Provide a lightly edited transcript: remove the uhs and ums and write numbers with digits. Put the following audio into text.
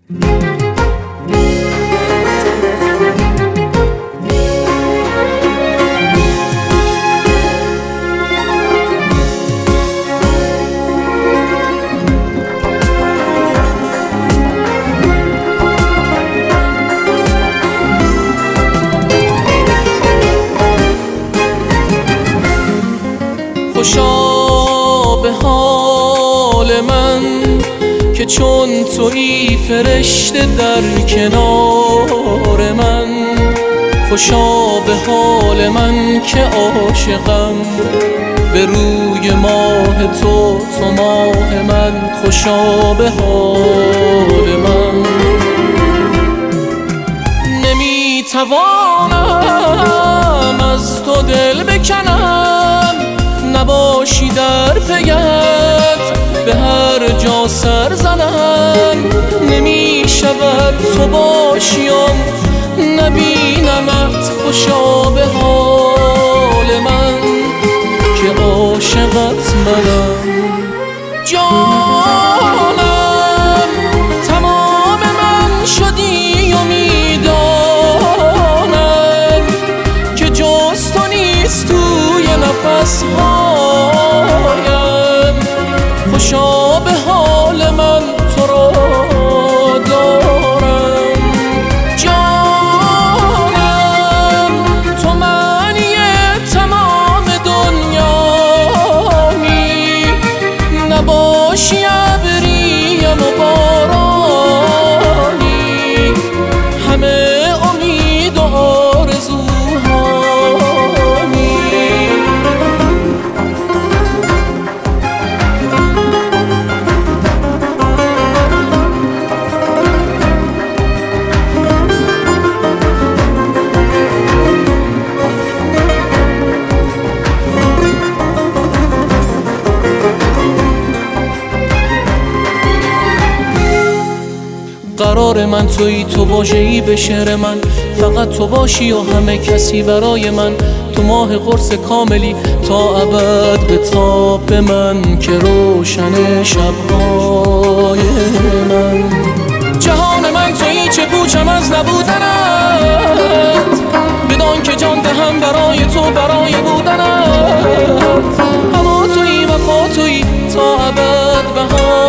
خوشا به حال من که چون تویی فرشته در کنار من. خوشا به حال من که عاشقم به روی ماه تو، تو ماه من. خوشا به حال من. نمیتوانم از تو دل بکنم، نباشی در پیت به هر جا سر زنم. نمی شود تو باشیم نبینمت. خوشا به حال من که عاشقت منم. جانم تمام من شدی و میدانم که جز تو نیست توی نفسهایم. خوشا به حال من تو را دارم. جانم تو معنی تمام دنیامی، نباشی ابریم و بارانی، همه امید و آرزوهانی. قرار من تویی، تو واژه‌ای به شعر من. فقط تو باشی و همه کسی برای من. تو ماه قرص کاملی تا ابد به تاب من که روشن شب‌های من. جهان من تویی، چه پوچم از نبودنت. بدان که جان دهم برای تو، برای بودنت. هوا تویی، وفا تویی تا ابد بهار